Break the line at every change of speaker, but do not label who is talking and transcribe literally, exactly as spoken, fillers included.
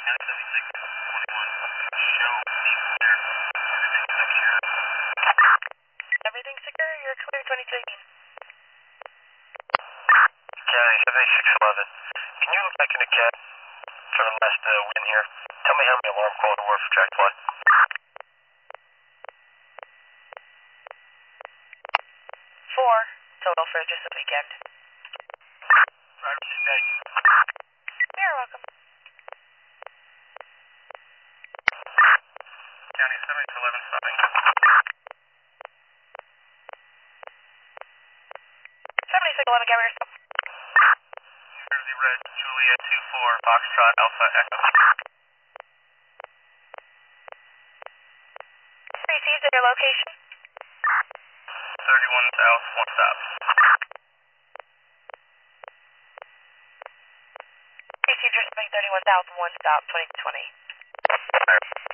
Everything's secure, you're clear twenty-six.
County seventy-six eleven. Can you look back in the cab for the last uh, win here? Tell me how many alarm calls there were for track one.
Four total for just the weekend.
Driver today.
You're welcome.
County seventy-six eleven stopping.
seventy-six eleven, carrier stop.
New Jersey Red, Juliet two four, Foxtrot, Alpha Echo.
Received at your location.
thirty-one South, one stop.
Received your thirty-one South, one stop, twenty twenty.